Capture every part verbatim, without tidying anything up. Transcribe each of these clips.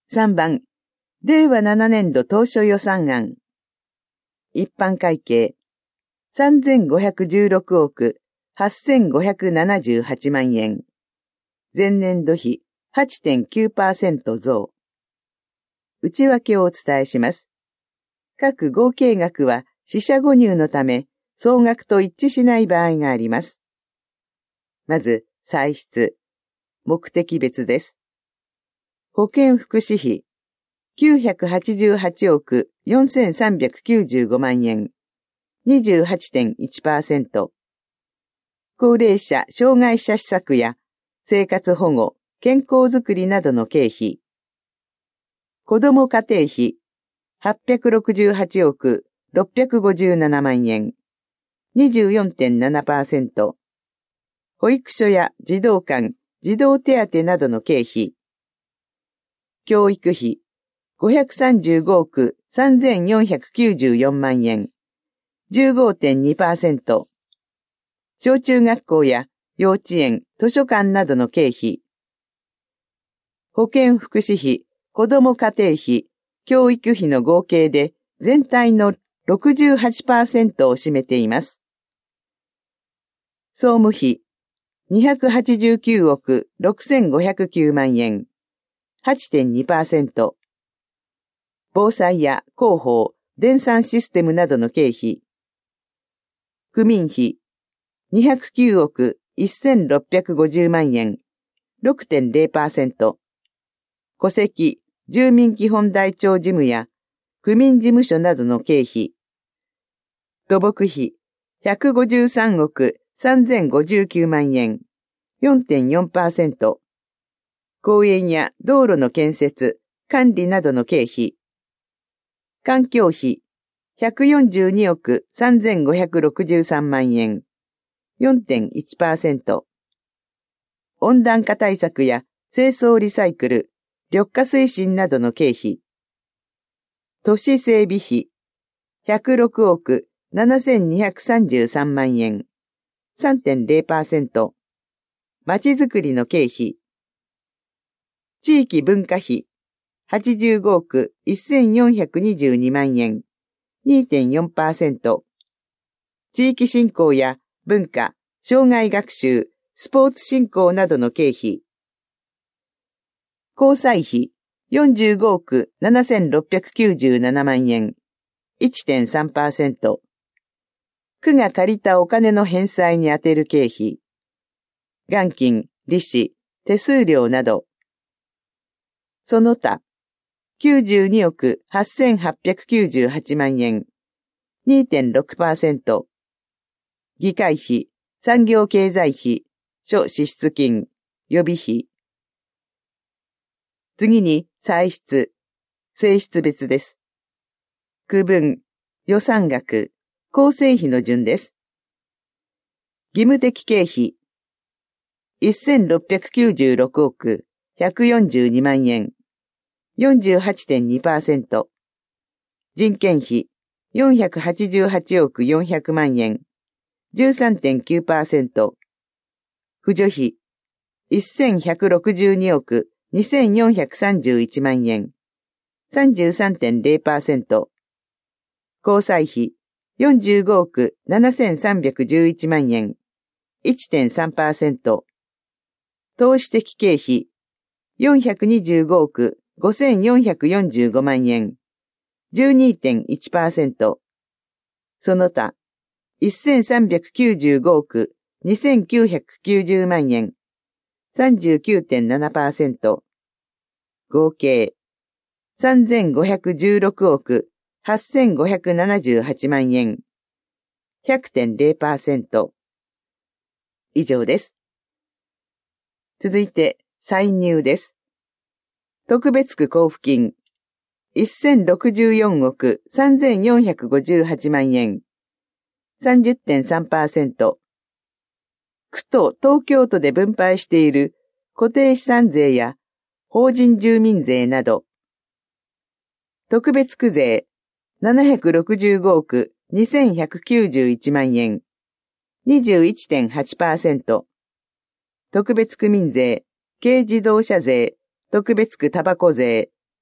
さんばん、れいわななねんど当初予算案。一般会計、さんぜんごひゃくじゅうろくおくはっせんごひゃくななじゅうはちまんえん。前年度比 はちてんきゅうパーセント 増。内訳をお伝えします。各合計額は四捨五入のため、総額と一致しない場合があります。まず、歳出。目的別です。保健福祉費、きゅうひゃくはちじゅうはちおくよんせんさんびゃくきゅうじゅうごまんえん、にじゅうはちてんいちパーセント。高齢者、障害者施策や生活保護、健康づくりなどの経費。子ども家庭費、はっぴゃくろくじゅうはちおくろっぴゃくごじゅうななまんえん、にじゅうよんてんななパーセント。保育所や児童館、児童手当などの経費。教育費、ごひゃくさんじゅうごおくさんぜんよんひゃくきゅうじゅうよんまんえん、じゅうごてんにパーセント。小中学校や幼稚園、図書館などの経費。保健福祉費、子ども家庭費、教育費の合計で全体の ろくじゅうはちパーセント を占めています。総務費、にひゃくはちじゅうきゅうおくろくせんごひゃくきゅうまんえん、はちてんにパーセント。防災や広報、電算システムなどの経費。区民費、にひゃくきゅうおくせんろっぴゃくごじゅうまんえん、ろくてんれいパーセント。戸籍、住民基本台帳事務や区民事務所などの経費。土木費、ひゃくごじゅうさんおくさんぜんごじゅうきゅうまんえん、よんてんよんパーセント。公園や道路の建設、管理などの経費。環境費、ひゃくよんじゅうにおくさんぜんごひゃくろくじゅうさんまんえん、よんてんいちパーセント。温暖化対策や清掃リサイクル、緑化推進などの経費。都市整備費、ひゃくろくおくななせんにひゃくさんじゅうさんまんえん、さんてんれいパーセント。まちづくりの経費。地域文化費、はちじゅうごおくせんよんひゃくにじゅうにまんえん、にてんよんパーセント。地域振興や文化、障害学習、スポーツ振興などの経費。交際費、よんじゅうごおくななせんろっぴゃくきゅうじゅうななまんえん、いってんさんパーセント。区が借りたお金の返済に充てる経費。元金、利子、手数料など。その他、きゅうじゅうにおくはっせんはっぴゃくきゅうじゅうはちまんえん、にてんろくパーセント。議会費、産業経済費、諸支出金、予備費。次に、歳出、性質別です。区分、予算額、構成費の順です。義務的経費、せんろっぴゃくきゅうじゅうろくおくひゃくよんじゅうにまんえん、よんじゅうはちてんにパーセント。人件費、よんひゃくはちじゅうはちおくよんひゃくまんえん、じゅうさんてんきゅうパーセント。扶助費、せんひゃくろくじゅうにおくにせんよんひゃくさんじゅういちまんえん、さんじゅうさんてんれいパーセント。交際費、よんじゅうごおくななせんさんびゃくじゅういちまんえん、いってんさんパーセント。投資的経費、よんひゃくにじゅうごおくごせんよんひゃくよんじゅうごまんえん、じゅうにてんいちパーセント。その他、せんさんびゃくきゅうじゅうごおくにせんきゅうひゃくきゅうじゅうまんえん、さんじゅうきゅうてんななパーセント。合計、さんぜんごひゃくじゅうろくおくはっせんごひゃくななじゅうはちまんえん、ひゃくてんれいパーセント。以上です。続いて、歳入です。特別区交付金、せんろくじゅうよんおくさんぜんよんひゃくごじゅうはちまんえん、さんじゅってんさんパーセント。区と東京都で分配している固定資産税や法人住民税など。特別区税、ななひゃくろくじゅうごおくにせんひゃくきゅうじゅういちまんえん、にじゅういってんはちパーセント。特別区民税、軽自動車税、特別区タバコ税、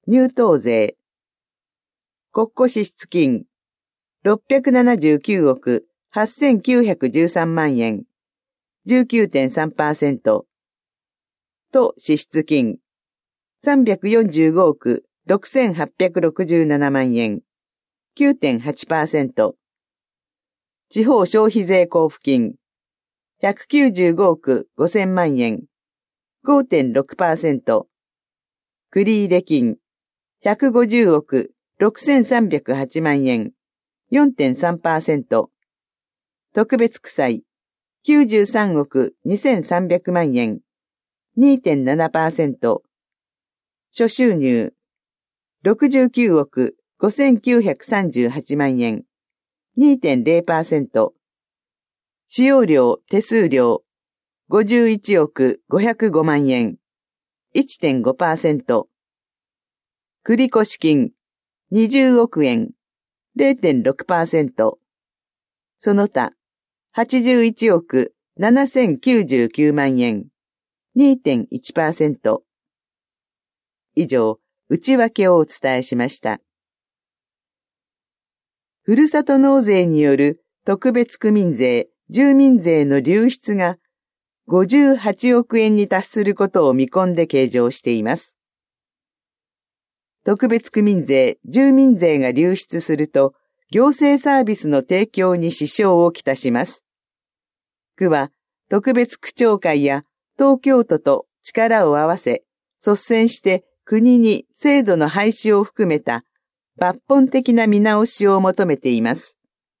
入島税。国庫支出金、ろっぴゃくななじゅうきゅうおくはっせんきゅうひゃくじゅうさんまんえん、じゅうきゅうてんさんパーセント。都支出金、さんびゃくよんじゅうごおくろくせんはっぴゃくろくじゅうななまんえん、きゅうてんはちパーセント。地方消費税交付金、ひゃくきゅうじゅうごおくごせんまんえん、ごてんろくパーセント。繰入金、ひゃくごじゅうおくろくせんさんびゃくはちまんえん、よんてんさんパーセント。特別区歳、きゅうじゅうさんおくにせんさんびゃくまんえん、にてんななパーセント。諸収入、ろくじゅうきゅうおくごせんきゅうひゃくさんじゅうはちまんえん、にてんゼロパーセント。使用料、手数料、ごじゅういちおくごひゃくごまんえん、いってんごパーセント。繰越金、にじゅうおくえん、ゼロてんろくパーセント。その他、はちじゅういちおくななせんきゅうじゅうきゅうまんえん、にてんいちパーセント。以上、内訳をお伝えしました。ふるさと納税による特別区民税、住民税の流出がごじゅうはちおくえんに達することを見込んで計上しています。特別区民税、住民税が流出すると、行政サービスの提供に支障をきたします。区は、特別区長会や東京都と力を合わせ、率先して国に制度の廃止を含めた抜本的な見直しを求めています。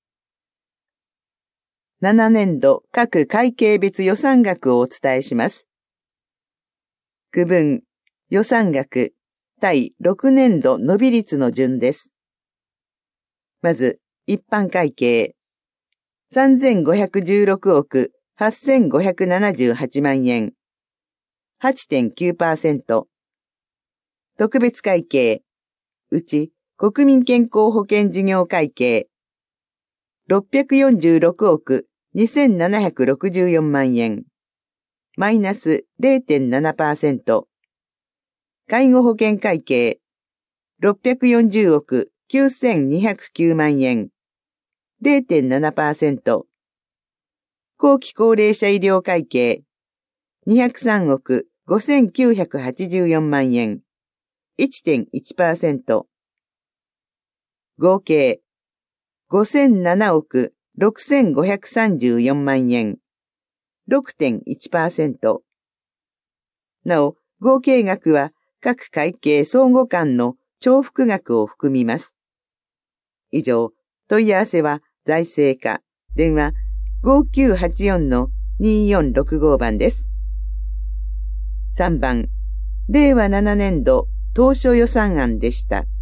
ななねんど各会計別予算額をお伝えします。区分、予算額、対ろくねんど伸び率の順です。まず、一般会計、さんぜんごひゃくじゅうろくおくはっせんごひゃくななじゅうはちまんえん、はちてんきゅうパーセント。特別会計、うち国民健康保険事業会計、ろっぴゃくよんじゅうろくおくにせんななひゃくろくじゅうよんまんえん、マイナス ゼロてんななパーセント。介護保険会計、ろっぴゃくよんじゅうおくきゅうせんにひゃくきゅうまんえん、ゼロてんななパーセント。後期高齢者医療会計、にひゃくさんおくごせんきゅうひゃくはちじゅうよんまんえん、いってんいちパーセント。合計、ごせんななおくろくせんごひゃくさんじゅうよんまんえん、ろくてんいちパーセント。なお、合計額は各会計相互間の重複額を含みます。以上、問い合わせは財政課、電話 ごきゅうはちよんのによんろくご 番です。さんばん、れいわななねんど当初予算案でした。